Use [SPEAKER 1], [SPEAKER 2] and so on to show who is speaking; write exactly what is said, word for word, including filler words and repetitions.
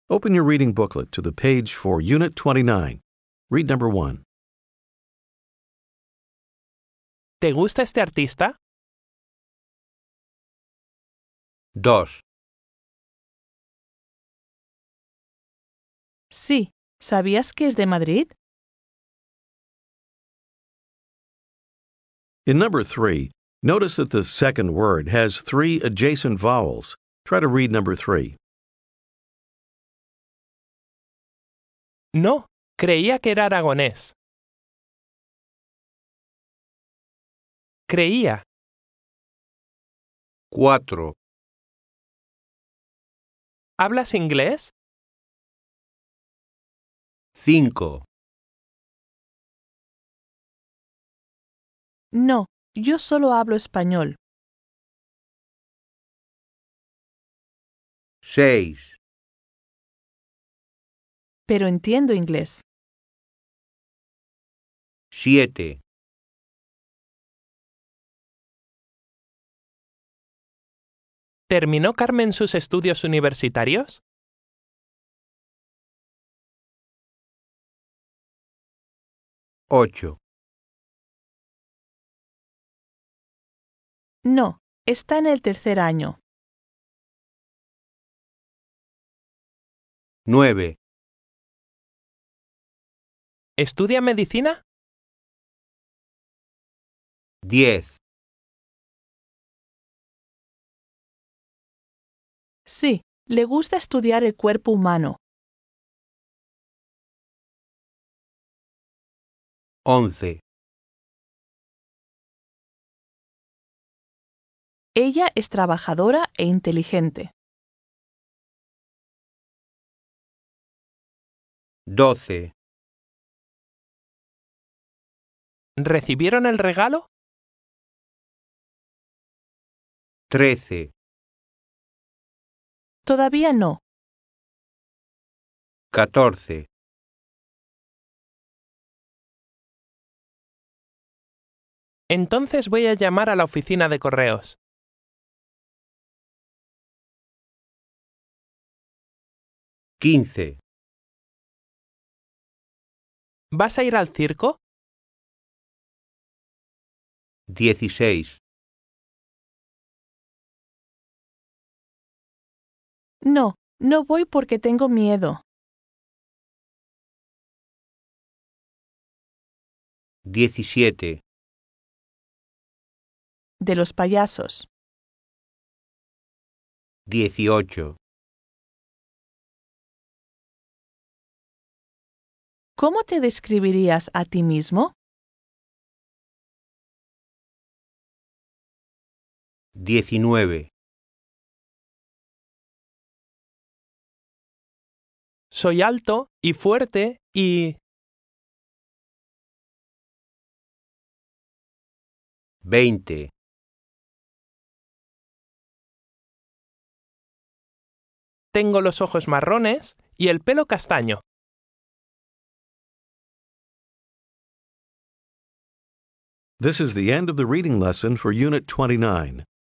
[SPEAKER 1] Open your reading booklet to the page for Unit twenty-nine. Read number one.
[SPEAKER 2] ¿Te gusta este artista?
[SPEAKER 3] Dos.
[SPEAKER 4] Sí. ¿Sabías que es de Madrid?
[SPEAKER 1] In number three, notice that the second word has three adjacent vowels. Try to read number three.
[SPEAKER 2] No, creía que era aragonés. Creía.
[SPEAKER 3] Cuatro.
[SPEAKER 2] ¿Hablas inglés?
[SPEAKER 3] Cinco.
[SPEAKER 4] No, yo solo hablo español.
[SPEAKER 3] Seis.
[SPEAKER 4] Pero entiendo inglés.
[SPEAKER 3] Siete.
[SPEAKER 2] ¿Terminó Carmen sus estudios universitarios?
[SPEAKER 3] Ocho.
[SPEAKER 4] No, está en el tercer año.
[SPEAKER 3] Nueve.
[SPEAKER 2] ¿Estudia medicina?
[SPEAKER 3] Diez.
[SPEAKER 4] Sí, le gusta estudiar el cuerpo humano.
[SPEAKER 3] Once.
[SPEAKER 4] Ella es trabajadora e inteligente.
[SPEAKER 3] Doce.
[SPEAKER 2] ¿Recibieron el regalo?
[SPEAKER 3] Trece.
[SPEAKER 4] Todavía no.
[SPEAKER 3] Catorce.
[SPEAKER 2] Entonces voy a llamar a la oficina de correos.
[SPEAKER 3] Quince.
[SPEAKER 2] ¿Vas a ir al circo?
[SPEAKER 3] Dieciséis.
[SPEAKER 4] No, no voy porque tengo miedo.
[SPEAKER 3] Diecisiete.
[SPEAKER 4] De los payasos.
[SPEAKER 3] Dieciocho.
[SPEAKER 4] ¿Cómo te describirías a ti mismo?
[SPEAKER 3] Diecinueve.
[SPEAKER 2] Soy alto y fuerte y...
[SPEAKER 3] Veinte.
[SPEAKER 2] Tengo los ojos marrones y el pelo castaño.
[SPEAKER 1] This is the end of the reading lesson for Unit twenty-nine.